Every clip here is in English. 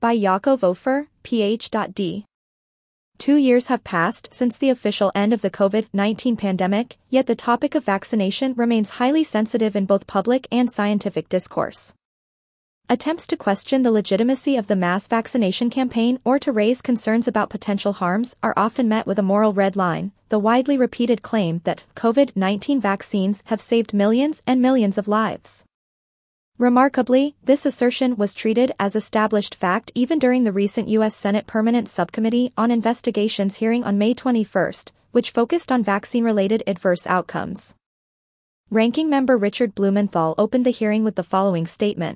by Yakov Ofer, Ph.D. 2 years have passed since the official end of the COVID-19 pandemic, yet the topic of vaccination remains highly sensitive in both public and scientific discourse. Attempts to question the legitimacy of the mass vaccination campaign or to raise concerns about potential harms are often met with a moral red line, the widely repeated claim that COVID-19 vaccines have saved millions and millions of lives. Remarkably, this assertion was treated as established fact even during the recent U.S. Senate Permanent Subcommittee on Investigations hearing on May 21, which focused on vaccine-related adverse outcomes. Ranking Member Richard Blumenthal opened the hearing with the following statement.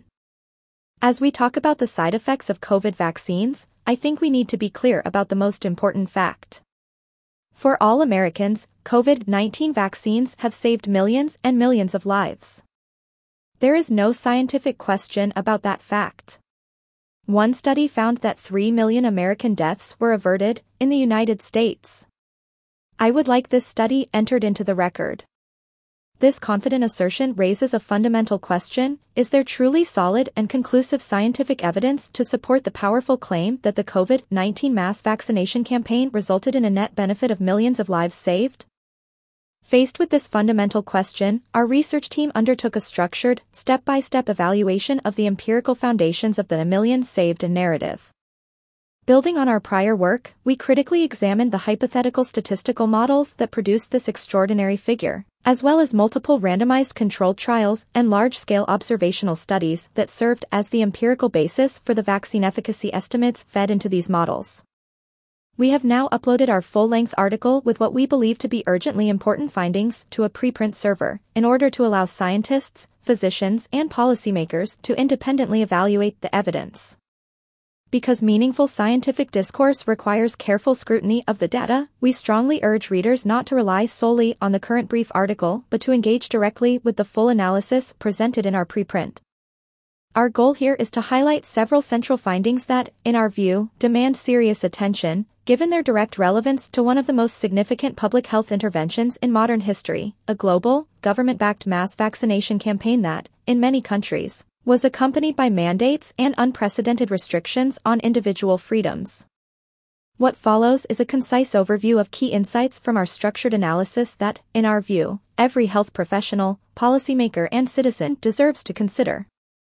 As we talk about the side effects of COVID vaccines, I think we need to be clear about the most important fact. For all Americans, COVID-19 vaccines have saved millions and millions of lives. There is no scientific question about that fact. One study found that 3 million American deaths were averted in the United States. I would like this study entered into the record. This confident assertion raises a fundamental question: is there truly solid and conclusive scientific evidence to support the powerful claim that the COVID-19 mass vaccination campaign resulted in a net benefit of millions of lives saved? Faced with this fundamental question, our research team undertook a structured, step-by-step evaluation of the empirical foundations of the millions saved narrative. Building on our prior work, we critically examined the hypothetical statistical models that produced this extraordinary figure, as well as multiple randomized controlled trials and large-scale observational studies that served as the empirical basis for the vaccine efficacy estimates fed into these models. We have now uploaded our full-length article with what we believe to be urgently important findings to a preprint server, in order to allow scientists, physicians, and policymakers to independently evaluate the evidence. Because meaningful scientific discourse requires careful scrutiny of the data, we strongly urge readers not to rely solely on the current brief article but to engage directly with the full analysis presented in our preprint. Our goal here is to highlight several central findings that, in our view, demand serious attention, given their direct relevance to one of the most significant public health interventions in modern history, a global, government-backed mass vaccination campaign that, in many countries, was accompanied by mandates and unprecedented restrictions on individual freedoms. What follows is a concise overview of key insights from our structured analysis that, in our view, every health professional, policymaker, and citizen deserves to consider.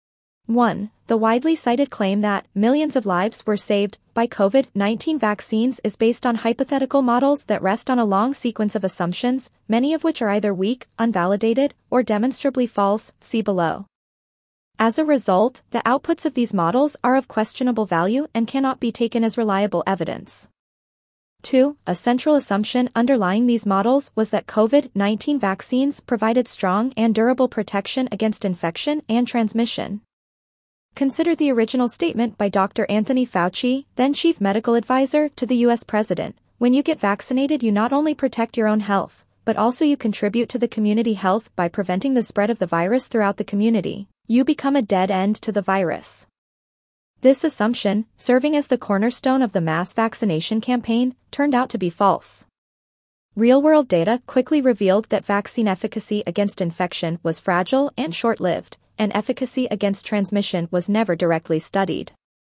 1. The widely cited claim that millions of lives were saved by COVID-19 vaccines is based on hypothetical models that rest on a long sequence of assumptions, many of which are either weak, unvalidated, or demonstrably false, see below. As a result, the outputs of these models are of questionable value and cannot be taken as reliable evidence. 2. A central assumption underlying these models was that COVID-19 vaccines provided strong and durable protection against infection and transmission. Consider the original statement by Dr. Anthony Fauci, then Chief Medical Advisor to the U.S. President: when you get vaccinated, you not only protect your own health, but also you contribute to the community health by preventing the spread of the virus throughout the community. You become a dead end to the virus. This assumption, serving as the cornerstone of the mass vaccination campaign, turned out to be false. Real-world data quickly revealed that vaccine efficacy against infection was fragile and short-lived, and efficacy against transmission was never directly studied.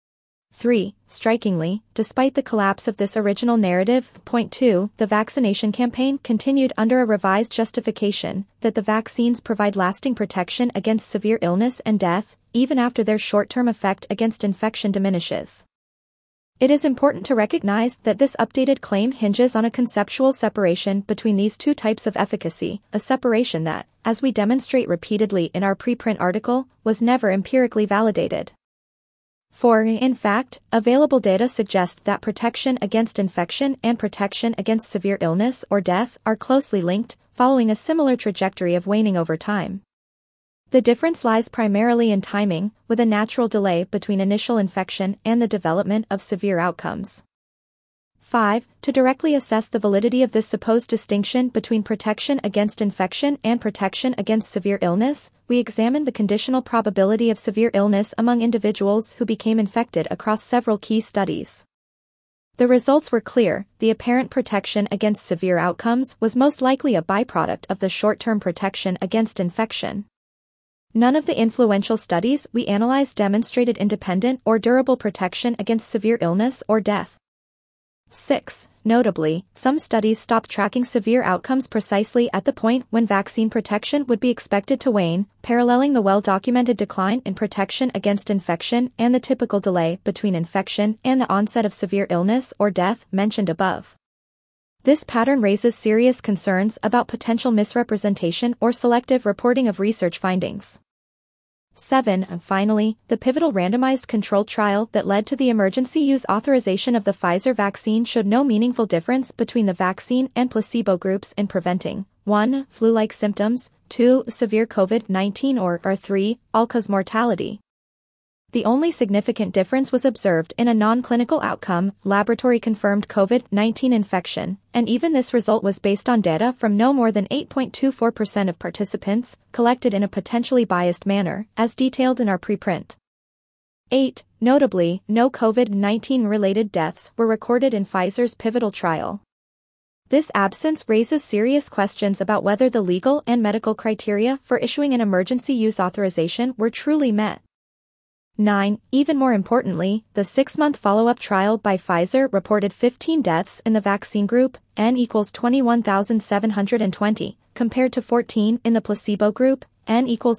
3. Strikingly, despite the collapse of this original narrative, point 2, the vaccination campaign continued under a revised justification that the vaccines provide lasting protection against severe illness and death, even after their short-term effect against infection diminishes. It is important to recognize that this updated claim hinges on a conceptual separation between these two types of efficacy, a separation that, as we demonstrate repeatedly in our preprint article, was never empirically validated. 4. In fact, available data suggest that protection against infection and protection against severe illness or death are closely linked, following a similar trajectory of waning over time. The difference lies primarily in timing, with a natural delay between initial infection and the development of severe outcomes. 5. To directly assess the validity of this supposed distinction between protection against infection and protection against severe illness, we examined the conditional probability of severe illness among individuals who became infected across several key studies. The results were clear: the apparent protection against severe outcomes was most likely a byproduct of the short-term protection against infection. None of the influential studies we analyzed demonstrated independent or durable protection against severe illness or death. 6. Notably, some studies stopped tracking severe outcomes precisely at the point when vaccine protection would be expected to wane, paralleling the well-documented decline in protection against infection and the typical delay between infection and the onset of severe illness or death mentioned above. This pattern raises serious concerns about potential misrepresentation or selective reporting of research findings. 7. And finally, the pivotal randomized controlled trial that led to the emergency use authorization of the Pfizer vaccine showed no meaningful difference between the vaccine and placebo groups in preventing 1. Flu-like symptoms, 2. Severe COVID-19 or 3. All-cause mortality. The only significant difference was observed in a non-clinical outcome, laboratory-confirmed COVID-19 infection, and even this result was based on data from no more than 8.24% of participants, collected in a potentially biased manner, as detailed in our preprint. 8. Notably, no COVID-19-related deaths were recorded in Pfizer's pivotal trial. This absence raises serious questions about whether the legal and medical criteria for issuing an emergency use authorization were truly met. 9. Even more importantly, the 6-month follow-up trial by Pfizer reported 15 deaths in the vaccine group, N equals 21,720, compared to 14 in the placebo group, N equals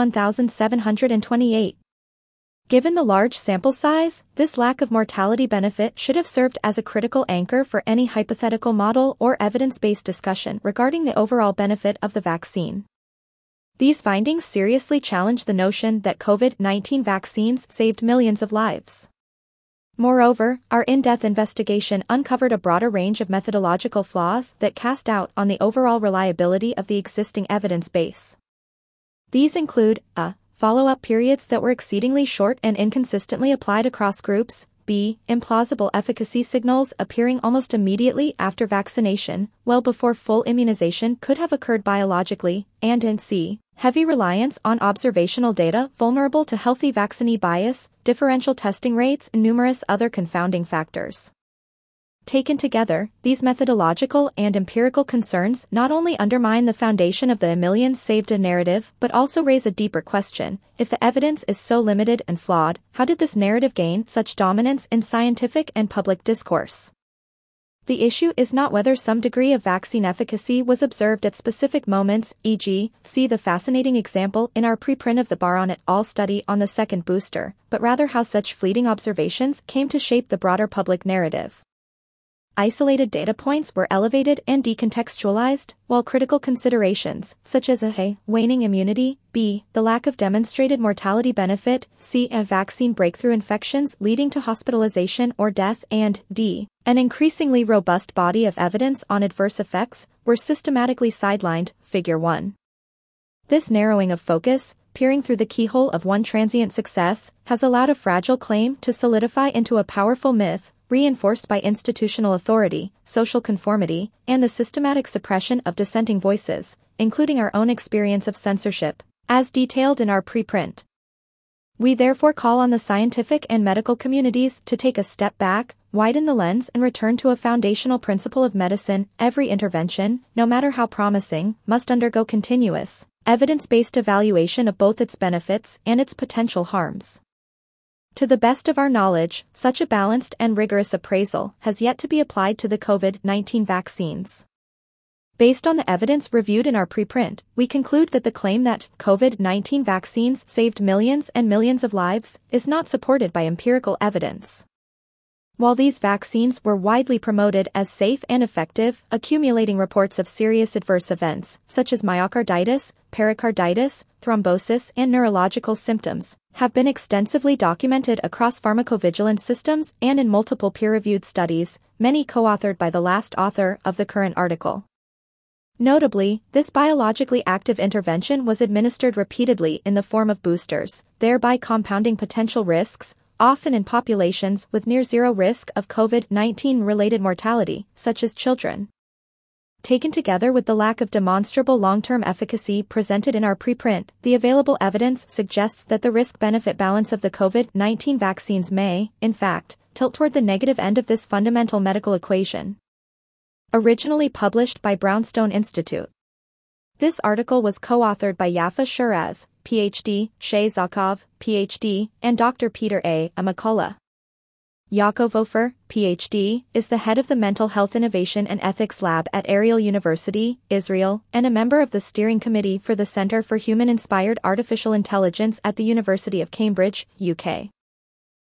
21,728. Given the large sample size, this lack of mortality benefit should have served as a critical anchor for any hypothetical model or evidence-based discussion regarding the overall benefit of the vaccine. These findings seriously challenge the notion that COVID-19 vaccines saved millions of lives. Moreover, our in-depth investigation uncovered a broader range of methodological flaws that cast doubt on the overall reliability of the existing evidence base. These include a. Follow-up periods that were exceedingly short and inconsistently applied across groups, b. Implausible efficacy signals appearing almost immediately after vaccination, well before full immunization could have occurred biologically, and c. Heavy reliance on observational data vulnerable to healthy vaccinee bias, differential testing rates, and numerous other confounding factors. Taken together, these methodological and empirical concerns not only undermine the foundation of the millions saved narrative but also raise a deeper question. If the evidence is so limited and flawed, how did this narrative gain such dominance in scientific and public discourse? The issue is not whether some degree of vaccine efficacy was observed at specific moments, e.g., see the fascinating example in our preprint of the Baron et al. Study on the second booster, but rather how such fleeting observations came to shape the broader public narrative. Isolated data points were elevated and decontextualized, while critical considerations, such as a. Waning immunity, b. The lack of demonstrated mortality benefit, c. Vaccine breakthrough infections leading to hospitalization or death, and d. An increasingly robust body of evidence on adverse effects, were systematically sidelined, Figure 1. This narrowing of focus, peering through the keyhole of one transient success, has allowed a fragile claim to solidify into a powerful myth, reinforced by institutional authority, social conformity, and the systematic suppression of dissenting voices, including our own experience of censorship, as detailed in our preprint. We therefore call on the scientific and medical communities to take a step back, widen the lens, and return to a foundational principle of medicine. Every intervention, no matter how promising, must undergo continuous, evidence-based evaluation of both its benefits and its potential harms. To the best of our knowledge, such a balanced and rigorous appraisal has yet to be applied to the COVID-19 vaccines. Based on the evidence reviewed in our preprint, we conclude that the claim that COVID-19 vaccines saved millions and millions of lives is not supported by empirical evidence. While these vaccines were widely promoted as safe and effective, accumulating reports of serious adverse events, such as myocarditis, pericarditis, thrombosis, and neurological symptoms, have been extensively documented across pharmacovigilance systems and in multiple peer-reviewed studies, many co-authored by the last author of the current article. Notably, this biologically active intervention was administered repeatedly in the form of boosters, thereby compounding potential risks, often in populations with near-zero risk of COVID-19-related mortality, such as children. Taken together with the lack of demonstrable long-term efficacy presented in our preprint, the available evidence suggests that the risk-benefit balance of the COVID-19 vaccines may, in fact, tilt toward the negative end of this fundamental medical equation. Originally published by Brownstone Institute. This article was co-authored by Yafa Shiraz, Ph.D., Shay Zakov, Ph.D., and Dr. Peter A. McCullough. Yaakov Ofer, Ph.D., is the head of the Mental Health Innovation and Ethics Lab at Ariel University, Israel, and a member of the steering committee for the Center for Human-Inspired Artificial Intelligence at the University of Cambridge, UK.